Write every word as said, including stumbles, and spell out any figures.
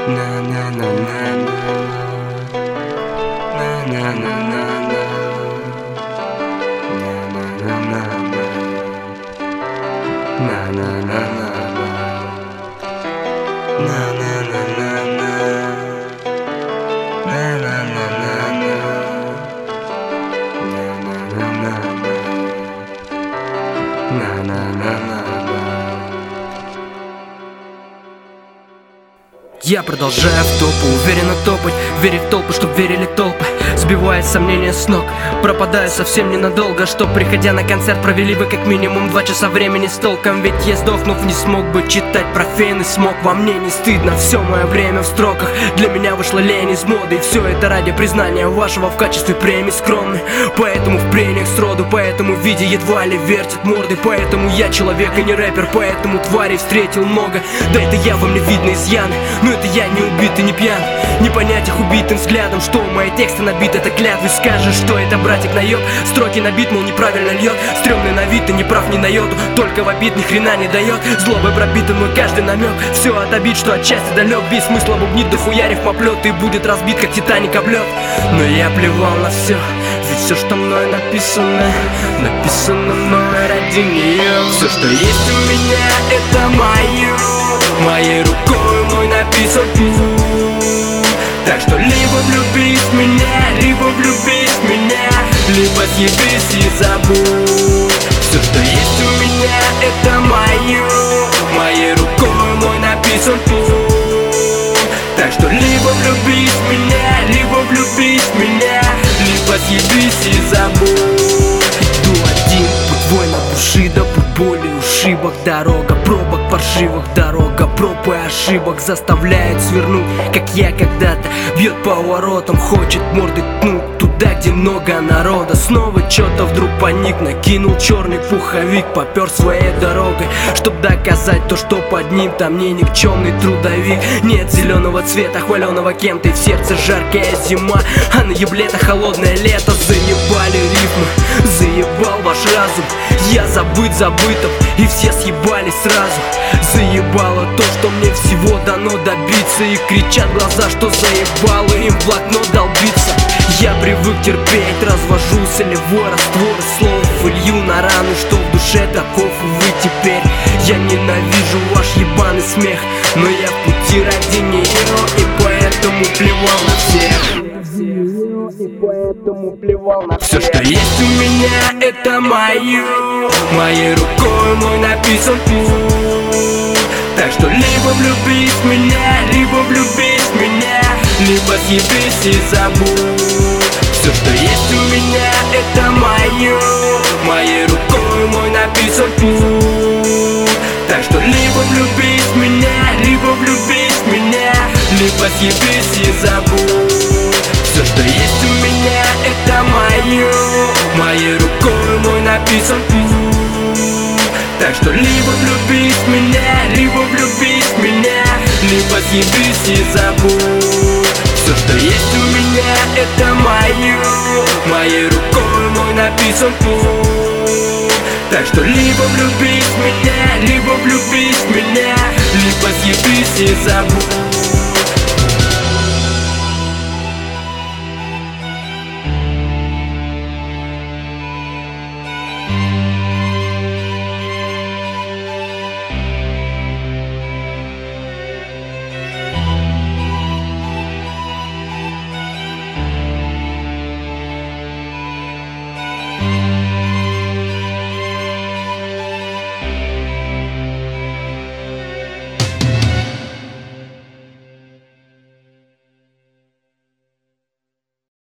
Na na na na na. Na na na na na. Na na na na na. Na na na na na. Na na na na na. Na na na na na. Na na na na na. На на на на на. Я продолжаю в топу, уверенно топать, веря в толпы, чтоб верили толпы. Сбивая сомнения с ног, пропадая совсем ненадолго. Чтоб, приходя на концерт, провели вы как минимум два часа времени с толком. Ведь я, сдохнув, не смог бы читать про фен и смог. Во мне не стыдно, все мое время в строках. Для меня вышла лень из моды, и все это ради признания вашего в качестве премии скромный. Поэтому в прениях сроду, поэтому в виде едва ли вертят морды. Поэтому я человек и не рэпер, поэтому тварей встретил много. Да это я, во мне видно изъяны, но это я не убит и не пьян. Не понять их убитым взглядом, что мои тексты набиты, это клятвы. Скажешь, что это братик наеб, строки набит, мол, неправильно льет. Стрёмный на вид, ты не прав ни на йоту, только в обид ни хрена не дает. Злобой пробитым мой каждый намек, все от обид, что отчасти далек. Без смысла бубнит, дохуя рифмоплет, и будет разбит, как Титаник об лед. Но я плевал на все, ведь все, что мной написано, написано мной ради нее. Все, что есть у меня, это мое, моей рукой мой написан путь. Так что либо влюбись в меня, либо влюбись в меня, либо съебись и забудь. Все, что есть у меня, это мое, моей рукой мой написан путь. Так что либо влюбись в меня, либо влюбись в меня, либо съебись и забудь. Иду один, путь воина души, да путь боли, ушибок. Дорога пробок, паршивых, дорога проб и ошибок заставляет свернуть, как я когда-то. Бьет по воротам, хочет мордой ткнуть туда, где много народа. Снова чё-то вдруг паник, накинул черный пуховик, попер своей дорогой, чтоб доказать то, что под ним там не никчемный трудовик. Нет зеленого цвета, хваленого кем-то, и в сердце жаркая зима, а на ебле-то холодное лето. Заебали рифмы, заебал ваш разум, я забыт забытым, и все съебались сразу. Заебало то, что мне всего дано добиться, и кричат глаза, что заебало им в блокнот долбиться. Я привык терпеть, развожу солевой раствор из слов, илью на рану, что в душе таков, увы, теперь. Я ненавижу ваш ебаный смех, но я в пути ради нее, и поэтому плевал на всех. И поэтому плевал на всех. Все, что есть у меня, это мое, моей рукой мой написан путь. Так что либо влюбись в меня, либо влюбись в меня, либо съебись и забудь. Все, что есть у меня, это мое, моей рукой мой написан путь. Так что либо влюбись в меня, либо влюбись в меня, либо съебись и забудь. Все, что есть у меня, это мое, моей рукой мой написан путь. Так что либо влюбись в меня, либо влюбись в меня, либо съебись и забудь. Все, что есть у меня, это мое, моей рукой мой написан путь. Так что либо влюбись в меня, либо влюбись в меня, либо съебись и забудь.